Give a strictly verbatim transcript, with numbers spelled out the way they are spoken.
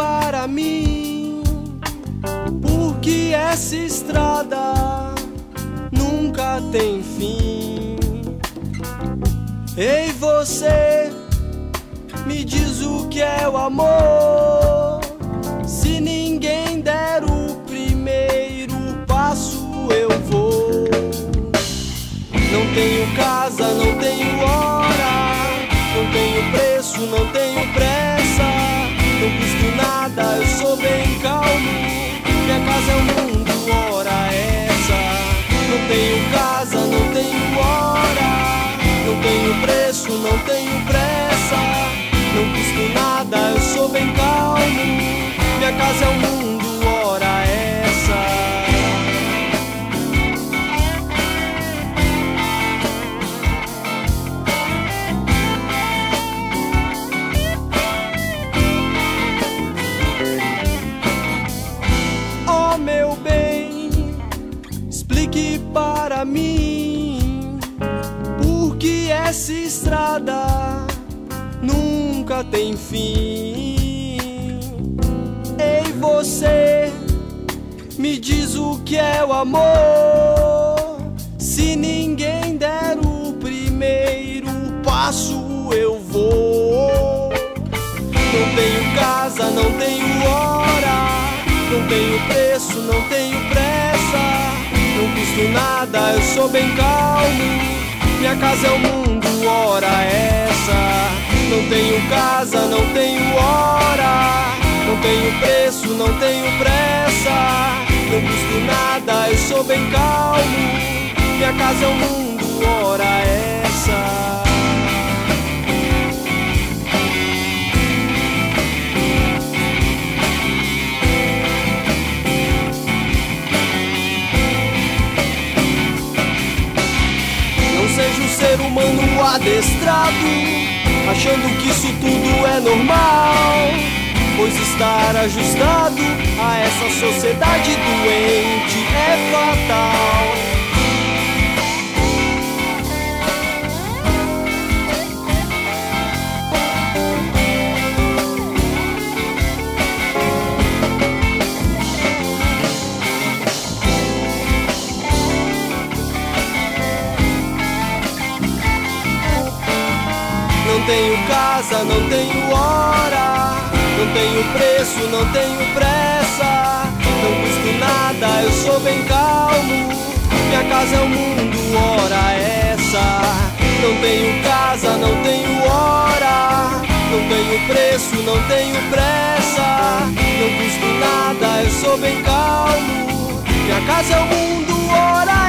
para mim, porque essa estrada nunca tem fim. Ei, você, me diz o que é o amor. Se ninguém der o primeiro passo, eu vou. Não tenho casa, não tenho hora, não tenho preço, não tenho pressa, não custo nada, eu sou bem calmo. Minha casa é o mundo, ora essa. Não tenho casa, não tenho hora, não tenho preço, não tenho pressa, não custo nada, eu sou bem calmo. Minha casa é o mundo, ora essa. Oh, meu bem, explique para mim por que essa estrada nunca tem fim. Ei, você, me diz o que é o amor. Se ninguém der o primeiro passo, eu vou. Não tenho casa, não tenho hora, não tenho preço, não tenho pressa, não custo nada, eu sou bem calmo. Minha casa é o mundo, ora essa. Não tenho casa, não tenho hora, não tenho preço, não tenho pressa, não custo nada, eu sou bem calmo. Minha casa é o mundo, ora essa. Não seja um ser humano adestrado, achando que isso tudo é normal, pois estar ajustado a essa sociedade doente é fatal. Não tenho casa, não tenho hora, não tenho preço, não tenho pressa, não custo nada, eu sou bem calmo. Minha casa é o mundo, ora essa. Não tenho casa, não tenho hora, não tenho preço, não tenho pressa, não custo nada, eu sou bem calmo. Minha casa é o mundo, ora